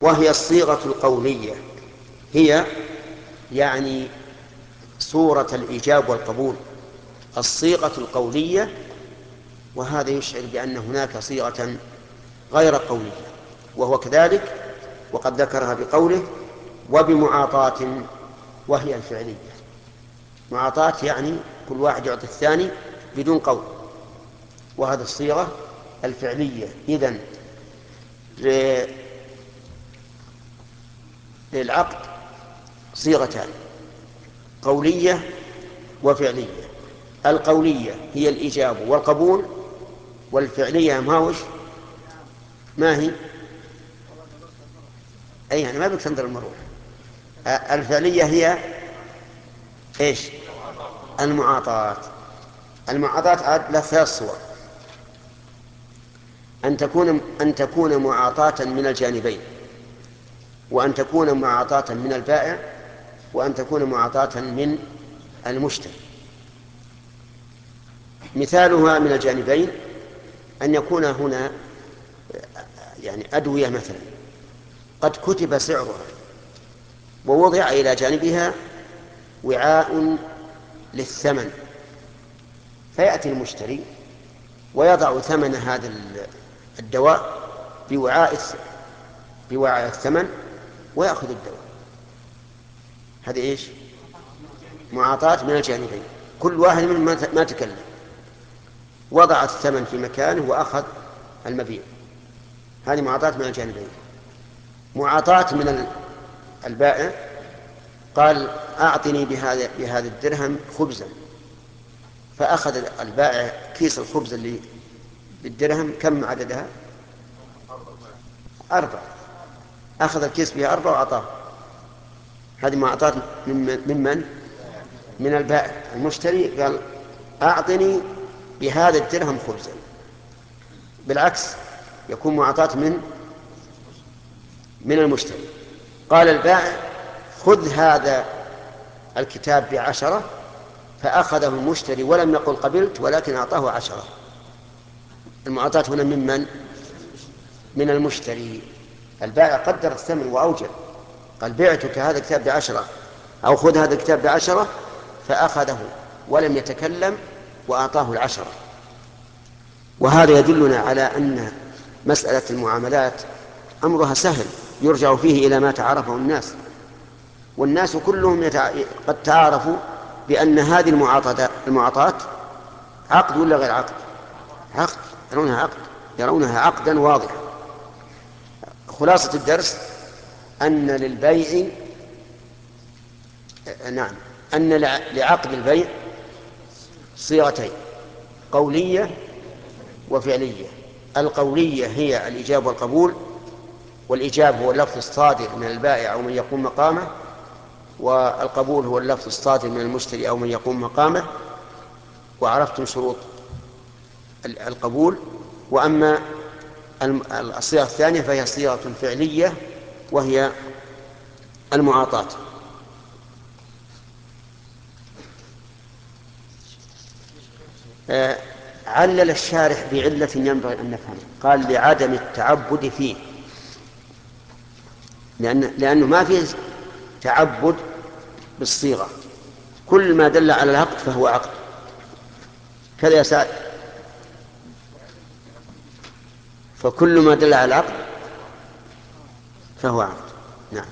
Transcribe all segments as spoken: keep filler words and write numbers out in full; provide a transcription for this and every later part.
وهي الصيغة القولية، هي يعني صورة الإيجاب والقبول، الصيغة القولية. وهذا يشعر بأن هناك صيغة غير قولية، وهو كذلك، وقد ذكرها بقوله وبمعاطاة، وهي الفعلية. معاطاة يعني كل واحد يعطي الثاني بدون قول، وهذه الصيغة الفعلية. إذن للعقد صيغتان، قولية وفعلية. القولية هي الإجابة والقبول، والفعلية ما وش ما هي أي يعني ما بك تنظر المروح. الفعلية هي إيش؟ المعاطاة. المعاطاة عاد لها ثلاث صور: أن تكون أن تكون معاطاة من الجانبين، وأن تكون معاطاة من البائع، وأن تكون معاطاة من المشتري. مثالها من الجانبين أن يكون هنا يعني أدوية مثلا قد كتب سعرها ووضع إلى جانبها وعاء للثمن، فيأتي المشتري ويضع ثمن هذا الدواء بوعاء بوعاء الثمن ويأخذ الدواء. هذه إيش؟ معاطاة من الجانبين، كل واحد منهم ما تكلم، وضع الثمن في مكانه وأخذ المبيع. هذه معاطاة من الجانبين. معاطاة من البائع، قال أعطني بهذا بهذا الدرهم خبزا، فأخذ البائع كيس الخبز اللي بالدرهم، كم عددها؟ أربع، أخذ الكيس بها أربع وأعطاه. هذه معاطاة ممن؟ من البائع. المشتري قال أعطني بهذا الدرهم خبزا. بالعكس يكون معاطاة من من المشتري. قال البائع خذ هذا الكتاب بعشرة، فأخذه المشتري ولم يقل قبلت، ولكن أعطاه عشرة. المعاطاة هنا ممن؟ من المشتري. البائع قدر الثمن وأوجب، قال بعتك هذا الكتاب بعشرة، أو خذ هذا الكتاب بعشرة، فأخذه ولم يتكلم وأعطاه العشرة. وهذا يدلنا على أن مسألة المعاملات أمرها سهل، يرجع فيه إلى ما تعارفه الناس، والناس كلهم يتع... قد تعارفوا بأن هذه المعاطاة عقد ولا غير عقد؟ عقد، يرونها عقد، يرونها عقدا واضحا. خلاصة الدرس أن للبيع نعم أن لعقد البيع صيغتين: قولية وفعلية. القولية هي الإجابة والقبول، والإجابة هو اللفظ الصادر من البائع أو من يقوم مقامه، والقبول هو اللفظ الصادر من المشتري أو من يقوم مقامه. وعرفتم شروط القبول. وأما الصيغة الثانية فهي صيغة فعلية، وهي المعاطاة. آه علل الشارح بعلة ينبغي أن نفهمها، قال لعدم التعبد فيه، لأن لأنه ما فيه تعبد بالصيغة، كل ما دل على العقد فهو عقد. كذا يا سعد، فكل ما دل على العقد فهو عقد. نعم.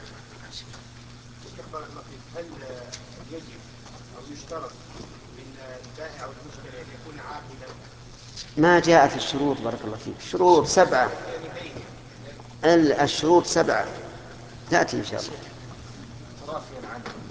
هل يجب أو يشترط من البائع أو المشتري أن يكون عاقلا؟ ما جاءت الشروط، بارك الله فيك، الشروط سبعة، الشروط سبعة تأتي إن شاء الله.